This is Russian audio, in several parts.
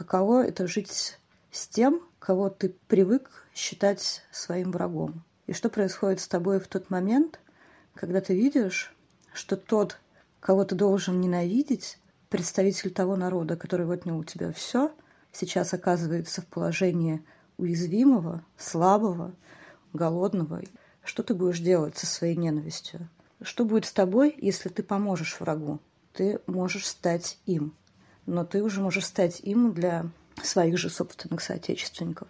каково это жить с тем, кого ты привык считать своим врагом. И что происходит с тобой в тот момент, когда ты видишь, что тот, кого ты должен ненавидеть, представитель того народа, который отнял у тебя все, сейчас оказывается в положении уязвимого, слабого, голодного. Что ты будешь делать со своей ненавистью? Что будет с тобой, если ты поможешь врагу? Ты можешь стать им. Но ты уже можешь стать им для своих же собственных соотечественников.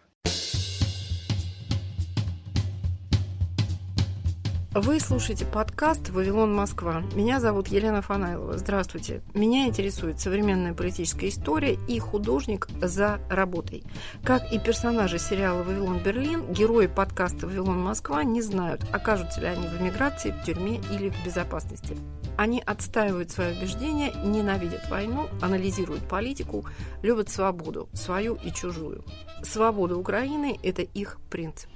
Вы слушаете подкаст «Вавилон, Москва». Меня зовут Елена Фанайлова. Здравствуйте. Меня интересует современная политическая история и художник за работой. Как и персонажи сериала «Вавилон, Берлин», герои подкаста «Вавилон, Москва» не знают, окажутся ли они в эмиграции, в тюрьме или в безопасности. Они отстаивают свои убеждения, ненавидят войну, анализируют политику, любят свободу, свою и чужую. Свобода Украины – это их принцип.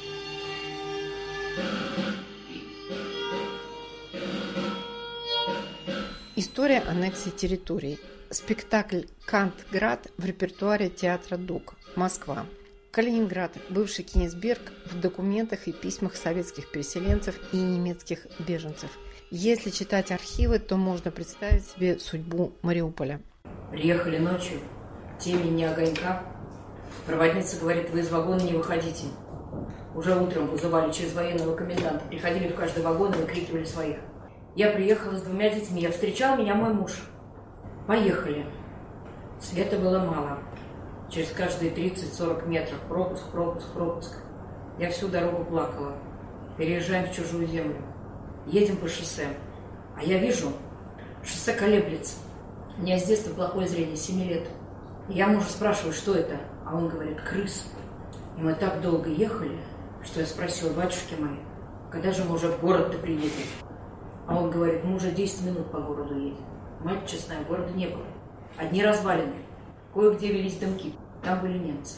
История аннексии территорий. Спектакль «Кантград» в репертуаре театра ДУК. Москва. Калининград. Бывший Кенигсберг в документах и письмах советских переселенцев и немецких беженцев. Если читать архивы, то можно представить себе судьбу Мариуполя. Приехали ночью, темень, ни огонька. Проводница говорит: вы из вагона не выходите. Уже утром вызывали через военного коменданта. Приходили в каждый вагон и выкрикивали своих. Я приехала с 2 детьми, а встречал меня мой муж. Поехали. Света было мало. Через каждые 30-40 метров пропуск. Я всю дорогу плакала. Переезжаем в чужую землю. Едем по шоссе. А я вижу, шоссе колеблется. У меня с детства плохое зрение, 7 лет. И я мужа спрашиваю, что это? А он говорит: крыс. И мы так долго ехали, что я спросила: батюшки мои, когда же мы уже в город-то приедем? А он говорит: мы уже 10 минут по городу едем. Мать честная, города не было. Одни развалины. Кое-где велись дымки. Там были немцы.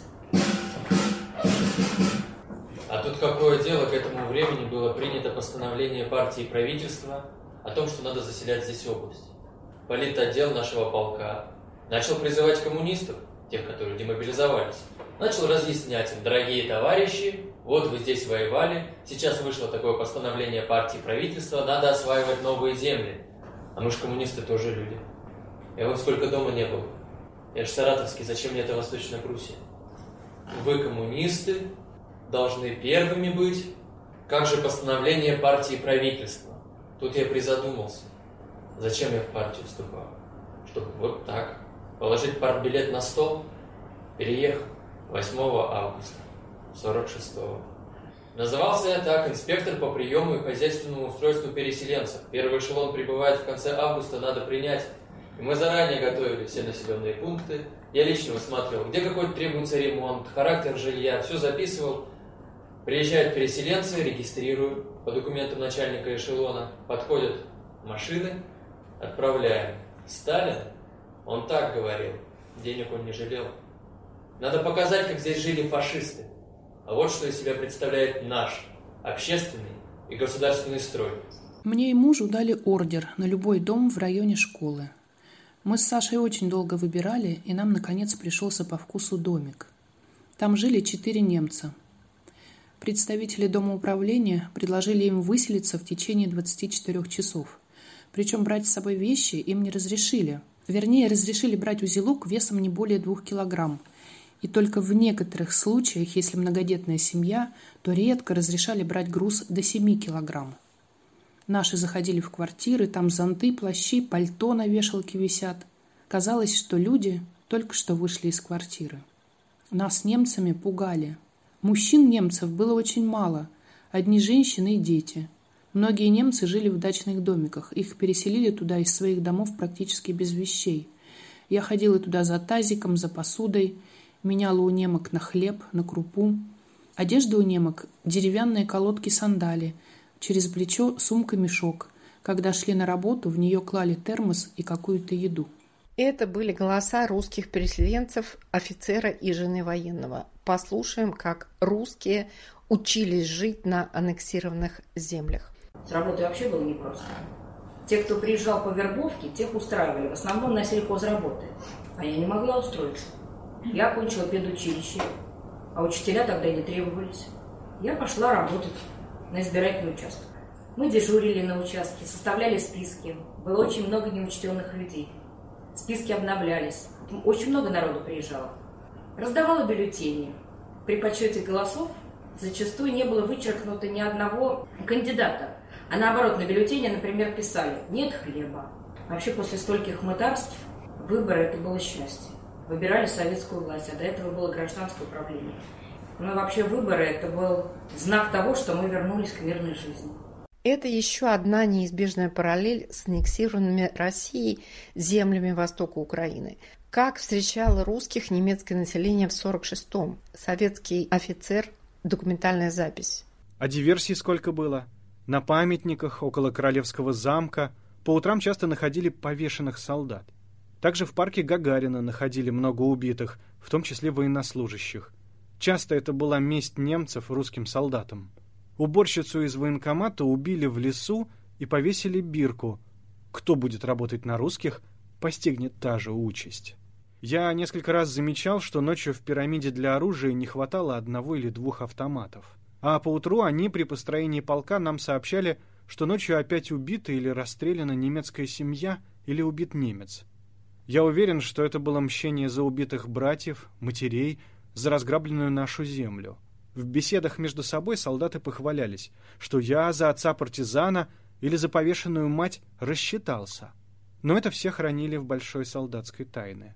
А тут какое дело, к этому времени было принято постановление партии и правительства о том, что надо заселять здесь область. Политотдел нашего полка начал призывать коммунистов, тех, которые демобилизовались, начал разъяснять им: дорогие товарищи, вот вы здесь воевали, сейчас вышло такое постановление партии и правительства, надо осваивать новые земли. А мы ж коммунисты тоже люди. Я вот сколько дома не был. Я ж саратовский, зачем мне это Восточная Пруссия? Вы, коммунисты, должны первыми быть. Как же постановление партии и правительства? Тут я призадумался. Зачем я в партию вступал? Чтобы вот так положить партбилет на стол? Переехал 8 августа 46-го. Назывался я так: инспектор по приему и хозяйственному устройству переселенцев. Первый эшелон прибывает в конце августа, надо принять. И мы заранее готовили все населенные пункты. Я лично высматривал, где какой-то требуется ремонт, характер жилья, все записывал. Приезжают переселенцы, регистрирую по документам начальника эшелона. Подходят машины, отправляем. Сталин, он так говорил, денег он не жалел. Надо показать, как здесь жили фашисты. А вот что из себя представляет наш общественный и государственный строй. Мне и мужу дали ордер на любой дом в районе школы. Мы с Сашей очень долго выбирали, и нам, наконец, пришелся по вкусу домик. Там жили 4 немца. Представители дома управления предложили им выселиться в течение 24 часов. Причем брать с собой вещи им не разрешили. Вернее, разрешили брать узелок весом не более 2 килограмм. И только в некоторых случаях, если многодетная семья, то редко разрешали брать груз до 7 килограмм. Наши заходили в квартиры, там зонты, плащи, пальто на вешалке висят. Казалось, что люди только что вышли из квартиры. Нас немцами пугали. Мужчин немцев было очень мало, одни женщины и дети. Многие немцы жили в дачных домиках, их переселили туда из своих домов практически без вещей. Я ходила туда за тазиком, за посудой, меняла у немок на хлеб, на крупу. Одежда у немок – деревянные колодки-сандали, через плечо сумка-мешок. Когда шли на работу, в нее клали термос и какую-то еду. Это были голоса русских переселенцев, офицера и жены военного. Послушаем, как русские учились жить на аннексированных землях. С работой вообще было непросто. Те, кто приезжал по вербовке, тех устраивали. В основном на сельхозработы. А я не могла устроиться. Я окончила педучилище, а учителя тогда не требовались. Я пошла работать на избирательный участок. Мы дежурили на участке, составляли списки. Было очень много неучтенных людей. Списки обновлялись. Очень много народу приезжало. Раздавала бюллетени. При подсчете голосов зачастую не было вычеркнуто ни одного кандидата. А наоборот, на бюллетене, например, писали «нет хлеба». Вообще, после стольких мытарств выборы – это было счастье. Выбирали советскую власть, а до этого было гражданское управление. Ну и вообще выборы – это был знак того, что мы вернулись к мирной жизни. Это еще одна неизбежная параллель с аннексированными Россией землями востока Украины. Как встречало русских немецкое население в 1946-м? Советский офицер, документальная запись. А диверсий сколько было? На памятниках около Королевского замка по утрам часто находили повешенных солдат. Также в парке Гагарина находили много убитых, в том числе военнослужащих. Часто это была месть немцев русским солдатам. Уборщицу из военкомата убили в лесу и повесили бирку. Кто будет работать на русских, постигнет та же участь. Я несколько раз замечал, что ночью в пирамиде для оружия не хватало 1 или 2 автоматов. А поутру они при построении полка нам сообщали, что ночью опять убита или расстреляна немецкая семья или убит немец. Я уверен, что это было мщение за убитых братьев, матерей, за разграбленную нашу землю. В беседах между собой солдаты похвалялись, что я за отца-партизана или за повешенную мать рассчитался. Но это все хранили в большой солдатской тайне.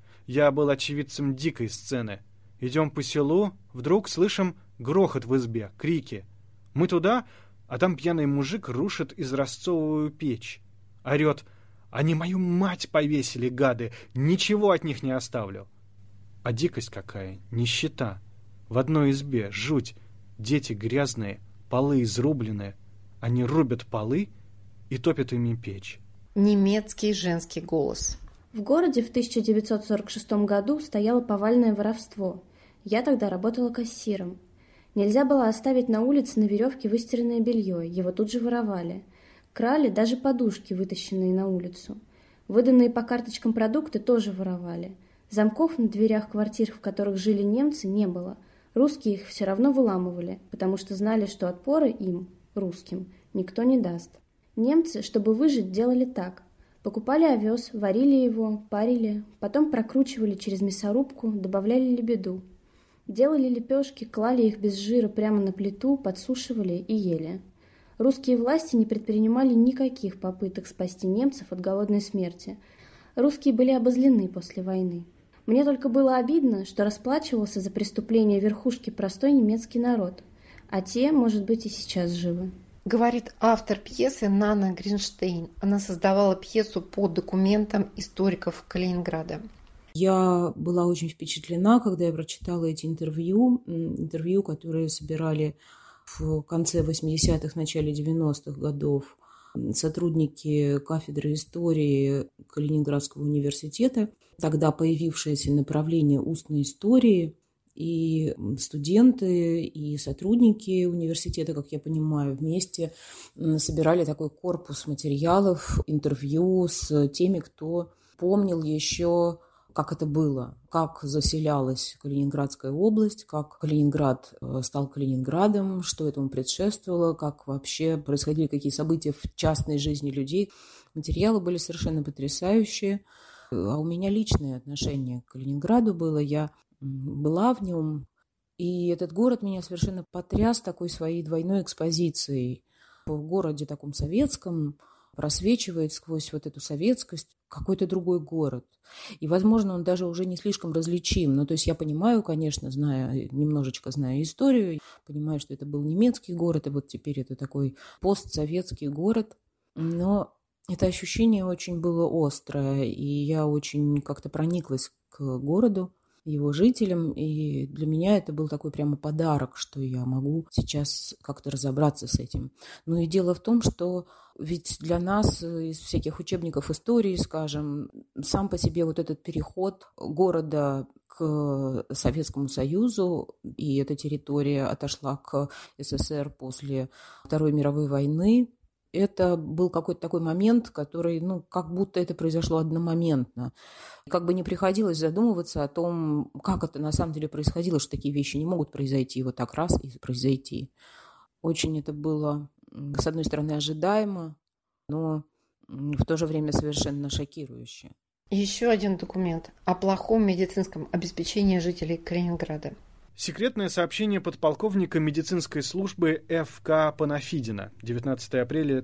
Я был очевидцем дикой сцены. Идем по селу, вдруг слышим грохот в избе, крики. Мы туда, а там пьяный мужик рушит изразцовую печь. Орет: «Они мою мать повесили, гады! Ничего от них не оставлю!» А дикость какая, нищета. В одной избе жуть, дети грязные, полы изрубленные. Они рубят полы и топят ими печь. Немецкий женский голос. В городе в 1946 году стояло повальное воровство. Я тогда работала кассиром. Нельзя было оставить на улице на веревке выстиранное белье, его тут же воровали. Крали даже подушки, вытащенные на улицу. Выданные по карточкам продукты тоже воровали. Замков на дверях квартир, в которых жили немцы, не было. Русские их все равно выламывали, потому что знали, что отпора им, русским, никто не даст. Немцы, чтобы выжить, делали так. Покупали овес, варили его, парили, потом прокручивали через мясорубку, добавляли лебеду. Делали лепешки, клали их без жира прямо на плиту, подсушивали и ели. Русские власти не предпринимали никаких попыток спасти немцев от голодной смерти. Русские были обозлены после войны. Мне только было обидно, что расплачивался за преступления верхушки простой немецкий народ, а те, может быть, и сейчас живы. Говорит автор пьесы Нана Гринштейн. Она создавала пьесу по документам историков Калининграда. Я была очень впечатлена, когда я прочитала эти интервью, которые собирали в конце 80-х, начале 90-х годов сотрудники кафедры истории Калининградского университета, тогда появившееся направление устной истории, и студенты, и сотрудники университета, как я понимаю, вместе собирали такой корпус материалов, интервью с теми, кто помнил еще, как это было, как заселялась Калининградская область, как Калининград стал Калининградом, что этому предшествовало, как вообще происходили какие события в частной жизни людей. Материалы были совершенно потрясающие. А у меня личное отношение к Калининграду было. Я была в нем, и этот город меня совершенно потряс такой своей двойной экспозицией. В городе таком советском просвечивает сквозь вот эту советскость какой-то другой город. И, возможно, он даже уже не слишком различим. Ну, то есть я понимаю, конечно, немножечко зная историю, понимаю, что это был немецкий город, и вот теперь это такой постсоветский город. Но это ощущение очень было острое, и я очень как-то прониклась к городу, его жителям, и для меня это был такой прямо подарок, что я могу сейчас как-то разобраться с этим. Ну и дело в том, что ведь для нас из всяких учебников истории, скажем, сам по себе вот этот переход города к Советскому Союзу, и эта территория отошла к СССР после Второй мировой войны, Это был какой-то такой момент, который, как будто это произошло одномоментно. Как бы не приходилось задумываться о том, как это на самом деле происходило, что такие вещи не могут произойти вот так раз и произойти. Очень это было, с одной стороны, ожидаемо, но в то же время совершенно шокирующе. Еще один документ о плохом медицинском обеспечении жителей Калининграда. Секретное сообщение подполковника медицинской службы Ф.К. Панафидина, 19 апреля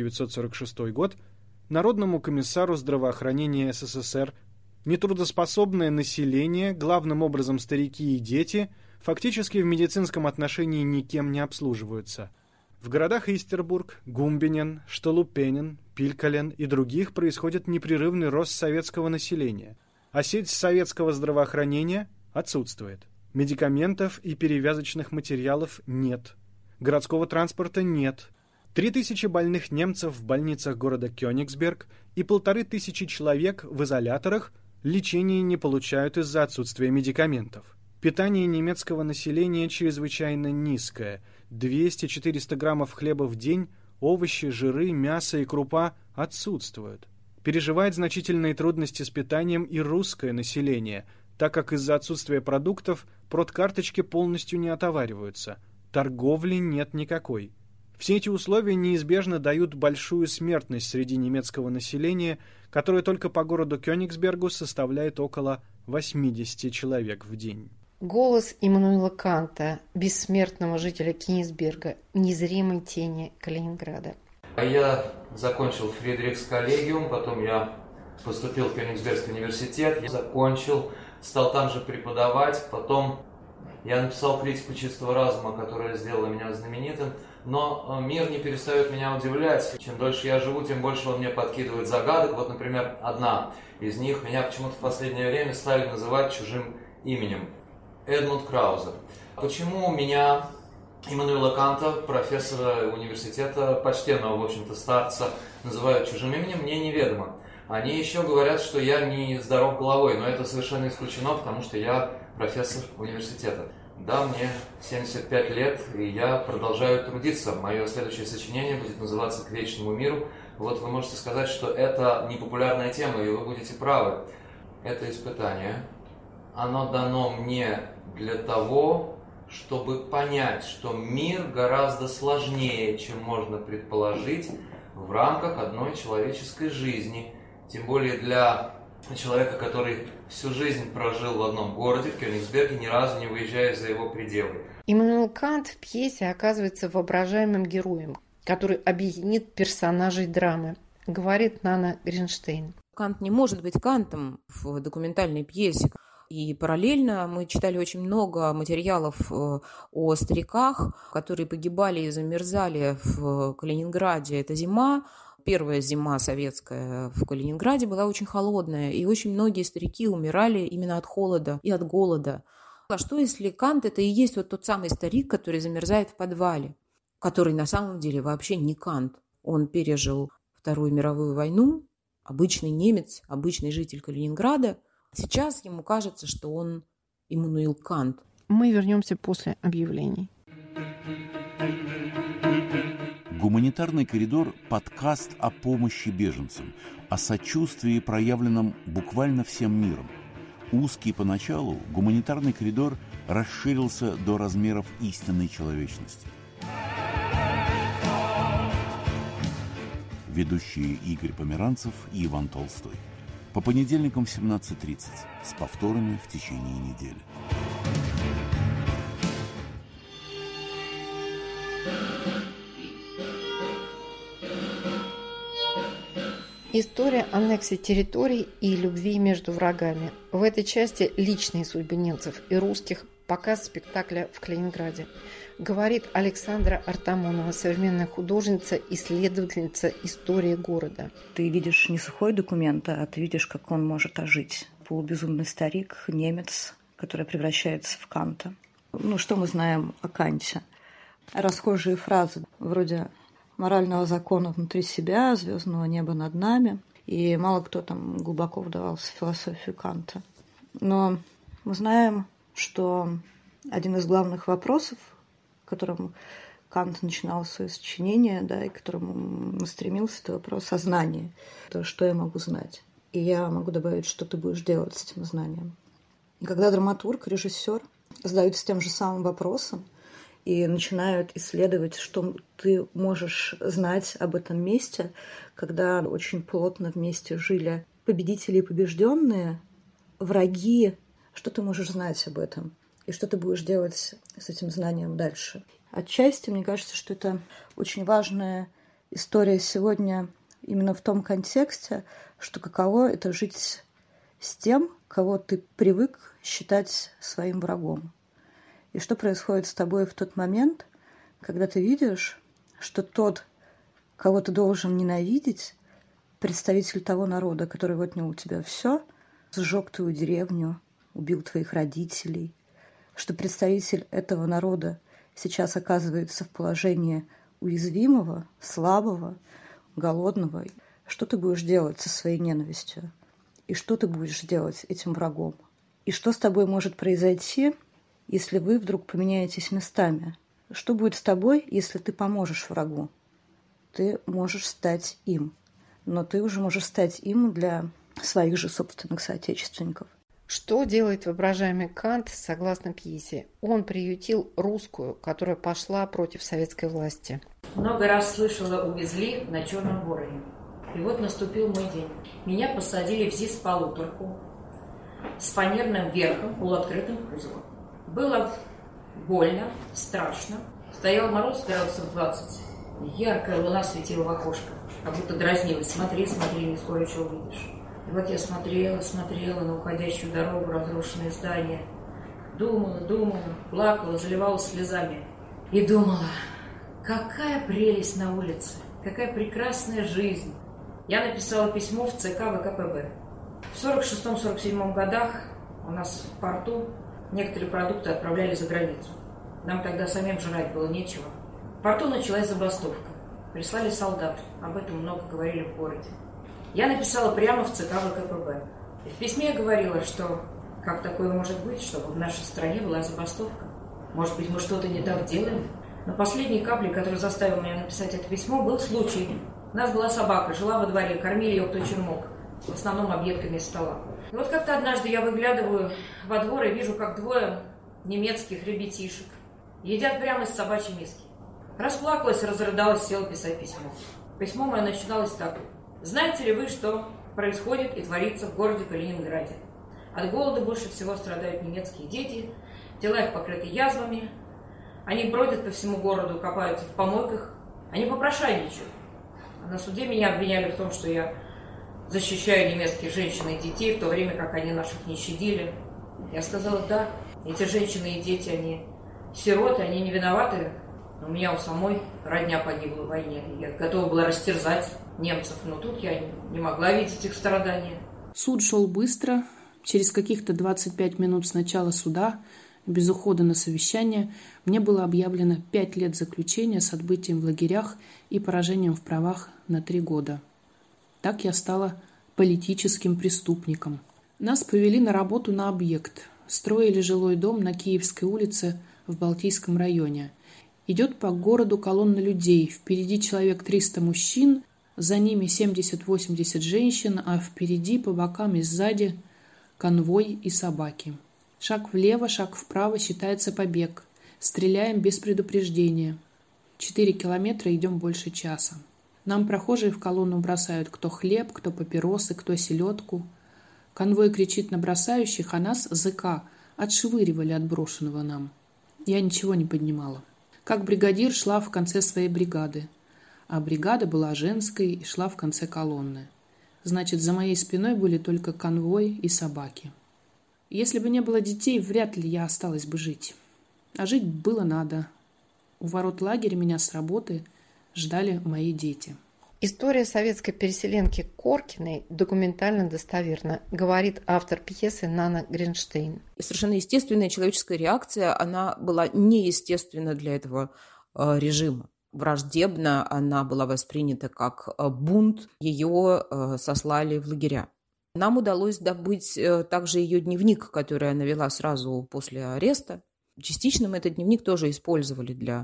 1946 год, Народному комиссару здравоохранения СССР: нетрудоспособное население, главным образом старики и дети, фактически в медицинском отношении никем не обслуживаются. В городах Истербург, Гумбинен, Штолупенен, Пилькален и других происходит непрерывный рост советского населения, а сеть советского здравоохранения отсутствует. Медикаментов и перевязочных материалов нет. Городского транспорта нет. 3000 больных немцев в больницах города Кёнигсберг и 1500 человек в изоляторах лечения не получают из-за отсутствия медикаментов. Питание немецкого населения чрезвычайно низкое. 200-400 граммов хлеба в день, овощи, жиры, мясо и крупа отсутствуют. Переживает значительные трудности с питанием и русское население, так как из-за отсутствия продуктов продкарточки полностью не отовариваются. Торговли нет никакой. Все эти условия неизбежно дают большую смертность среди немецкого населения, которое только по городу Кёнигсбергу составляет около 80 человек в день. Голос Иммануила Канта, бессмертного жителя Кенигсберга, незримой тени Калининграда. Я закончил Фридрихс-коллегиум, потом я поступил в Кёнигсбергский университет, я закончил, стал там же преподавать, потом я написал критику чистого разума, которая сделала меня знаменитым, но мир не перестает меня удивлять. Чем дольше я живу, тем больше он мне подкидывает загадок. Вот, например, одна из них, меня почему-то в последнее время стали называть чужим именем. Эдмунд Краузер. Почему меня, Иммануила Канта, профессора университета, почтенного, в общем-то, старца, называют чужим именем, мне неведомо. Они еще говорят, что я не здоров головой, но это совершенно исключено, потому что я профессор университета. Да, мне 75 лет, и я продолжаю трудиться. Мое следующее сочинение будет называться «К вечному миру». Вот вы можете сказать, что это непопулярная тема, и вы будете правы. Это испытание. Оно дано мне для того, чтобы понять, что мир гораздо сложнее, чем можно предположить в рамках одной человеческой жизни. Тем более для человека, который всю жизнь прожил в одном городе, в Кёнигсберге, ни разу не выезжая за его пределы. Иммануил Кант в пьесе оказывается воображаемым героем, который объединит персонажей драмы, говорит Нана Гринштейн. Кант не может быть Кантом в документальной пьесе. И параллельно мы читали очень много материалов о стариках, которые погибали и замерзали в Калининграде. Это зима. Первая зима советская в Калининграде была очень холодная, и очень многие старики умирали именно от холода и от голода. А что, если Кант – это и есть вот тот самый старик, который замерзает в подвале, который на самом деле вообще не Кант? Он пережил Вторую мировую войну, обычный немец, обычный житель Калининграда. Сейчас ему кажется, что он Иммануил Кант. Мы вернемся после объявлений. «Гуманитарный коридор» – подкаст о помощи беженцам, о сочувствии, проявленном буквально всем миром. Узкий поначалу, «Гуманитарный коридор» расширился до размеров истинной человечности. Ведущие Игорь Померанцев и Иван Толстой. По понедельникам в 17:30, с повторами в течение недели. История аннексии территорий и любви между врагами. В этой части личные судьбы немцев и русских, показ спектакля в Калининграде. Говорит Александра Артамонова, современная художница, исследовательница истории города. Ты видишь не сухой документ, а ты видишь, как он может ожить. Полубезумный старик, немец, который превращается в Канта. Что мы знаем о Канте? Расхожие фразы вроде «морального закона внутри себя», «звездного неба над нами». И мало кто там глубоко вдавался в философию Канта. Но мы знаем, что один из главных вопросов, которым Кант начинал свое сочинение, да, и к которому он стремился, это вопрос сознания. То, что я могу знать. И я могу добавить, что ты будешь делать с этим знанием. И когда драматург, режиссер задаются тем же самым вопросом и начинают исследовать, что ты можешь знать об этом месте, когда очень плотно вместе жили победители и побежденные, враги, что ты можешь знать об этом? И что ты будешь делать с этим знанием дальше? Отчасти, мне кажется, что это очень важная история сегодня именно в том контексте, что каково это жить с тем, кого ты привык считать своим врагом. И что происходит с тобой в тот момент, когда ты видишь, что тот, кого ты должен ненавидеть, представитель того народа, который отнял у тебя все, сжег твою деревню, убил твоих родителей, что представитель этого народа сейчас оказывается в положении уязвимого, слабого, голодного. Что ты будешь делать со своей ненавистью? И что ты будешь делать этим врагом? И что с тобой может произойти, если вы вдруг поменяетесь местами? Что будет с тобой, если ты поможешь врагу? Ты можешь стать им. Но ты уже можешь стать им для своих же собственных соотечественников. Что делает воображаемый Кант согласно пьесе? Он приютил русскую, которая пошла против советской власти. Много раз слышала, увезли на черном вороне. И вот наступил мой день. Меня посадили в ЗИС-полуторку с фанерным верхом, полуоткрытым кузовом. Было больно, страшно. Стоял мороз градусов 20. Яркая луна светила в окошко, как будто дразнилась. Смотри, смотри, не скоро что увидишь. И вот я смотрела на уходящую дорогу, разрушенные здания. Думала, плакала, заливалась слезами. И думала, какая прелесть на улице, какая прекрасная жизнь. Я написала письмо в ЦК ВКПБ. В 1946-1947 годах у нас в порту некоторые продукты отправляли за границу. Нам тогда самим жрать было нечего. В порту началась забастовка. Прислали солдат. Об этом много говорили в городе. Я написала прямо в ЦК ВКПБ. И в письме я говорила, что как такое может быть, чтобы в нашей стране была забастовка. Может быть, мы что-то не так делаем? Но последней каплей, которая заставила меня написать это письмо, был случай. У нас была собака, жила во дворе, кормили ее кто чем мог. В основном объедками из стола. И вот как-то однажды я выглядываю во двор и вижу, как двое немецких ребятишек едят прямо из собачьей миски. Расплакалась, разрыдалась, села писать письмо. Письмо мое начиналось так. Знаете ли вы, что происходит и творится в городе Калининграде? От голода больше всего страдают немецкие дети, тела их покрыты язвами, они бродят по всему городу, копаются в помойках, они попрошайничают. А на суде меня обвиняли в том, что я защищаю немецких женщин и детей, в то время как они наших не щадили. Я сказала, да, эти женщины и дети, они сироты, они не виноваты. У меня у самой родня погибла в войне. Я готова была растерзать немцев, но тут я не могла видеть их страдания. Суд шел быстро. Через каких-то 25 минут с начала суда, без ухода на совещание, мне было объявлено 5 лет заключения с отбытием в лагерях и поражением в правах на 3 года. Так я стала политическим преступником. Нас повели на работу на объект. Строили жилой дом на Киевской улице в Балтийском районе. Идет по городу колонна людей. Впереди человек 300 мужчин, за ними 70-80 женщин, а впереди, по бокам и сзади конвой и собаки. Шаг влево, шаг вправо считается побег. Стреляем без предупреждения. 4 километра идем больше часа. Нам прохожие в колонну бросают кто хлеб, кто папиросы, кто селедку. Конвой кричит на бросающих, а нас, ЗК, отшвыривали от брошенного нам. Я ничего не поднимала. Как бригадир шла в конце своей бригады. А бригада была женской и шла в конце колонны. Значит, за моей спиной были только конвой и собаки. Если бы не было детей, вряд ли я осталась бы жить. А жить было надо. У ворот лагеря меня с работы ждали мои дети. История советской переселенки Коркиной документально достоверна, говорит автор пьесы Нана Гринштейн. Совершенно естественная человеческая реакция, она была неестественна для этого режима. Враждебно она была воспринята как бунт, ее сослали в лагеря. Нам удалось добыть также ее дневник, который она вела сразу после ареста. Частично мы этот дневник тоже использовали для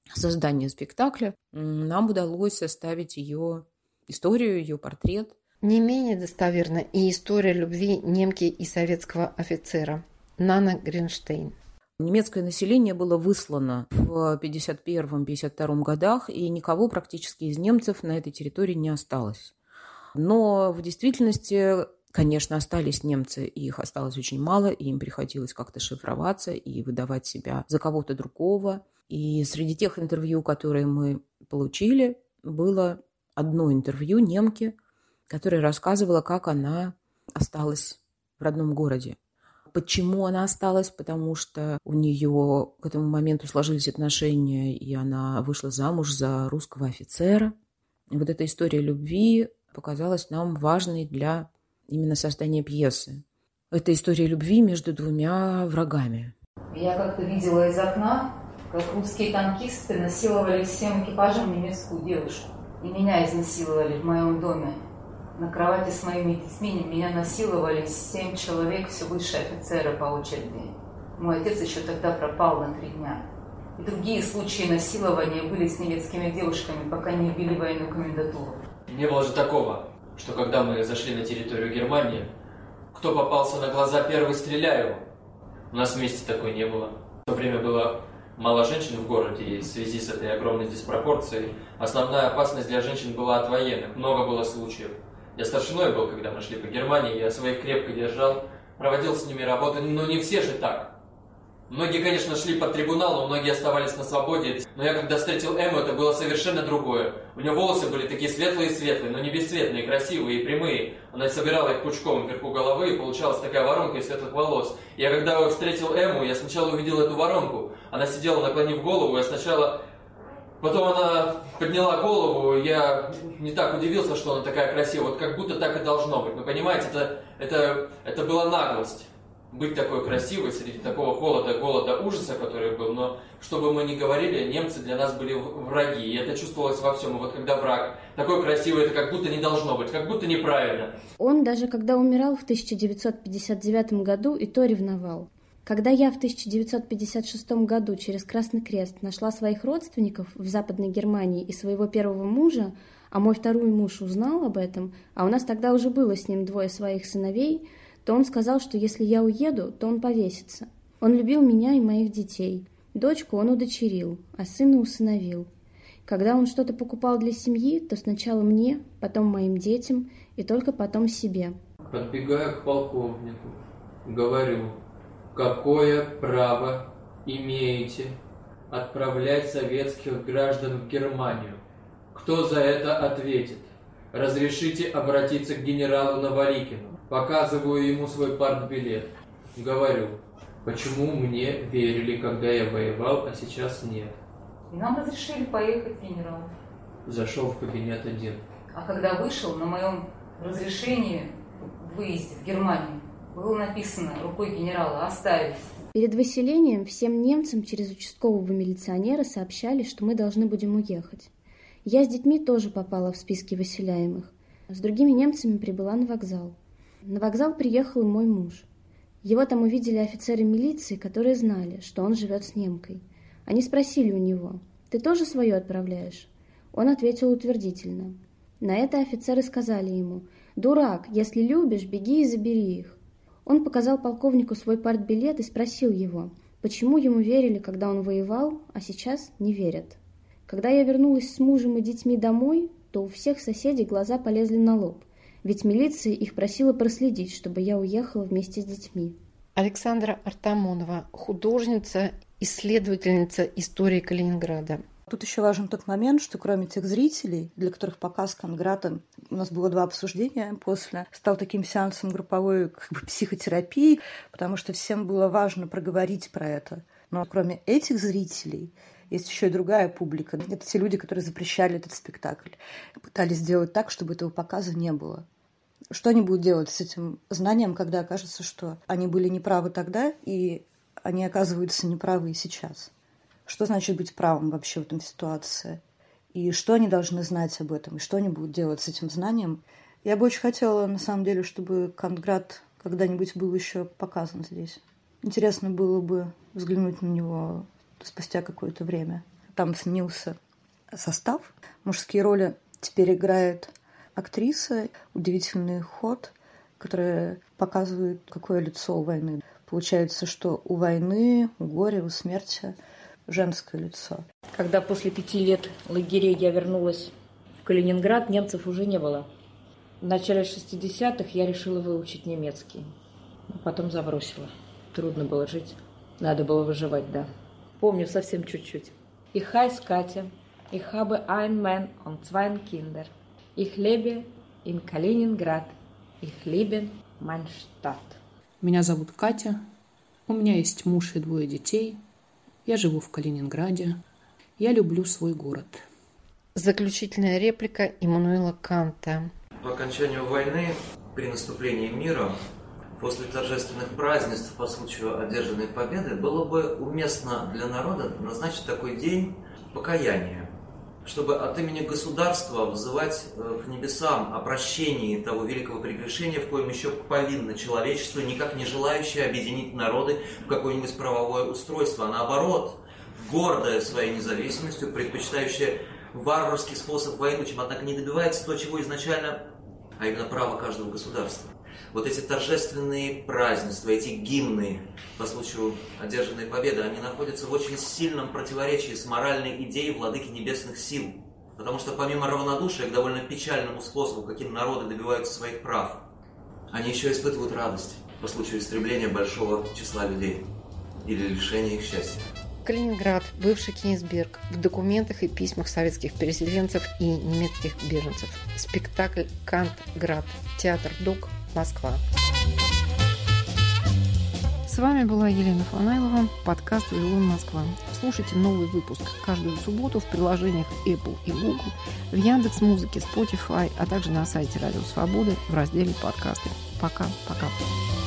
создания спектакля нам удалось составить ее историю, ее портрет. Не менее достоверна и история любви немки и советского офицера Нана Гринштейн. Немецкое население было выслано в 1951-1952 годах, и никого практически из немцев на этой территории не осталось. Но в действительности, конечно, остались немцы, и их осталось очень мало, и им приходилось как-то шифроваться и выдавать себя за кого-то другого. И среди тех интервью, которые мы получили, было одно интервью немки, которая рассказывала, как она осталась в родном городе. Почему она осталась? Потому что у нее к этому моменту сложились отношения, и она вышла замуж за русского офицера. И вот эта история любви показалась нам важной для именно создания пьесы. Это история любви между двумя врагами. Я как-то видела из окна, как русские танкисты насиловали всем экипажем немецкую девушку. И меня изнасиловали в моем доме. На кровати с моими детьми меня насиловали 7 человек, все высшие офицеры по очереди. Мой отец еще тогда пропал на 3 дня. И другие случаи насилования были с немецкими девушками, пока не ввели военную комендатуру. Не было же такого, что когда мы зашли на территорию Германии, кто попался на глаза первый, стреляю. У нас вместе такой не было. В то время было мало женщин в городе, и в связи с этой огромной диспропорцией основная опасность для женщин была от военных. Много было случаев. Я старшиной был, когда мы шли по Германии, я своих крепко держал, проводил с ними работу, но не все же так. Многие, конечно, шли под трибунал, но многие оставались на свободе. Но я, когда встретил Эмму, это было совершенно другое. У нее волосы были такие светлые-светлые, но не бесцветные, красивые и прямые. Она собирала их пучком вверху головы, и получалась такая воронка из светлых волос. Я, когда встретил Эмму, я сначала увидел эту воронку. Она сидела, наклонив голову, я сначала... Потом она подняла голову, я не так удивился, что она такая красивая, вот как будто так и должно быть. Вы понимаете, это была наглость, быть такой красивой среди такого холода, голода, ужаса, который был. Но что бы мы ни говорили, немцы для нас были враги, и это чувствовалось во всем. И вот когда враг такой красивый, это как будто не должно быть, как будто неправильно. Он даже когда умирал в 1959 году, и то ревновал. Когда я в 1956 году через Красный Крест нашла своих родственников в Западной Германии и своего первого мужа, а мой второй муж узнал об этом, а у нас тогда уже было с ним 2 своих сыновей, то он сказал, что если я уеду, то он повесится. Он любил меня и моих детей. Дочку он удочерил, а сына усыновил. Когда он что-то покупал для семьи, то сначала мне, потом моим детям и только потом себе. Подбегаю к полковнику, говорю: какое право имеете отправлять советских граждан в Германию? Кто за это ответит? Разрешите обратиться к генералу Наварикину. Показываю ему свой партбилет. Говорю: почему мне верили, когда я воевал, а сейчас нет? И нам разрешили поехать к генералу. Зашел в кабинет один. А когда вышел, на моем разрешении в выезде в Германию было написано рукой генерала «Оставить». Перед выселением всем немцам через участкового милиционера сообщали, что мы должны будем уехать. Я с детьми тоже попала в списки выселяемых. С другими немцами прибыла на вокзал. На вокзал приехал и мой муж. Его там увидели офицеры милиции, которые знали, что он живет с немкой. Они спросили у него: «Ты тоже свое отправляешь?» Он ответил утвердительно. На это офицеры сказали ему: «Дурак, если любишь, беги и забери их». Он показал полковнику свой партбилет и спросил его, почему ему верили, когда он воевал, а сейчас не верят. Когда я вернулась с мужем и детьми домой, то у всех соседей глаза полезли на лоб, ведь милиция их просила проследить, чтобы я уехала вместе с детьми. Александра Артамонова, художница, исследовательница истории Калининграда. Тут еще важен тот момент, что кроме тех зрителей, для которых показ Конграта, у нас было 2 обсуждения после, стал таким сеансом групповой психотерапии, потому что всем было важно проговорить про это. Но кроме этих зрителей есть еще и другая публика. Это те люди, которые запрещали этот спектакль, пытались сделать так, чтобы этого показа не было. Что они будут делать с этим знанием, когда окажется, что они были неправы тогда, и они оказываются неправы и сейчас? Что значит быть правым вообще в этом ситуации? И что они должны знать об этом? И что они будут делать с этим знанием? Я бы очень хотела, на самом деле, чтобы Конграт когда-нибудь был еще показан здесь. Интересно было бы взглянуть на него спустя какое-то время. там сменился состав. Мужские роли теперь играет актриса. Удивительный ход, который показывает, какое лицо у войны. Получается, что у войны, у горя, у смерти женское лицо. Когда после 5 лет лагерей я вернулась в Калининград, немцев уже не было. В начале 60-х я решила выучить немецкий. Потом забросила. Трудно было жить. Надо было выживать, да. Помню совсем чуть-чуть. Ich heiße Katja. Ich habe einen Mann und 2 Kinder. Ich lebe in Kaliningrad. Ich liebe meine Stadt. Меня зовут Катя. У меня есть муж и 2 детей. Я живу в Калининграде. Я люблю свой город. Заключительная реплика Иммануила Канта. По окончанию войны, при наступлении мира, после торжественных празднеств по случаю одержанной победы, было бы уместно для народа назначить такой день покаяния, чтобы от имени государства взывать к небесам о прощении того великого прегрешения, в коем еще повинно человечество, никак не желающее объединить народы в какое-нибудь правовое устройство, а наоборот, гордое своей независимостью, предпочитающее варварский способ войны, чем, однако, не добивается то, чего изначально, а именно право каждого государства. Вот эти торжественные празднества, эти гимны по случаю одержанной победы, они находятся в очень сильном противоречии с моральной идеей владыки небесных сил. Потому что помимо равнодушия к довольно печальному способу, каким народы добиваются своих прав, они еще испытывают радость по случаю истребления большого числа людей или лишения их счастья. Калининград, бывший Кенигсберг, в документах и письмах советских переселенцев и немецких беженцев. Спектакль «Кантград», театр ДОК, Москва. С вами была Елена Фанайлова, подкаст «Вавилон Москва». Слушайте новый выпуск каждую субботу в приложениях Apple и Google, в Яндекс.Музыке, Spotify, а также на сайте Радио Свободы в разделе «Подкасты». Пока-пока.